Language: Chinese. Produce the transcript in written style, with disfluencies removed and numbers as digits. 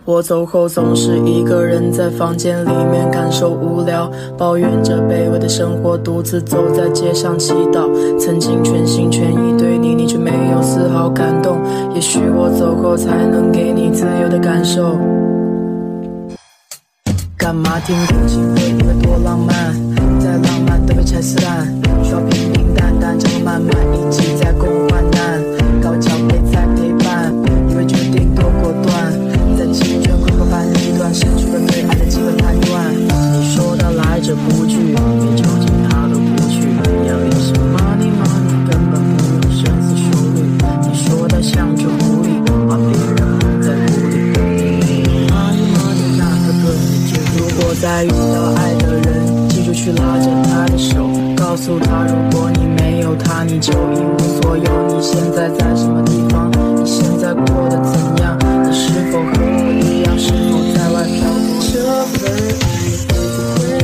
我走后总是一个人在房间里面感受无聊，抱怨着卑微的生活，独自走在街上祈祷。曾经全心全意对你，你却没有丝毫感动。也许我走后才能给你自由的感受。干嘛听空气会以为多浪漫，再浪漫都被拆撕烂，需要平平淡淡，这么慢慢一起在共患难，高脚杯在陪伴，以为决定多果断，在弃权困惑般离断，失去了对爱的机会判断。你说的来者不拒，别着急他都不去，眼里是 money money， 根本不用深思熟虑。你说的像只狐狸，把别人蒙在鼓里。如果再遇到爱的人，记住去拉着他的手，告诉他如果你没有他，你就一无所有。你现在在什么地方？你现在过得怎样？你是否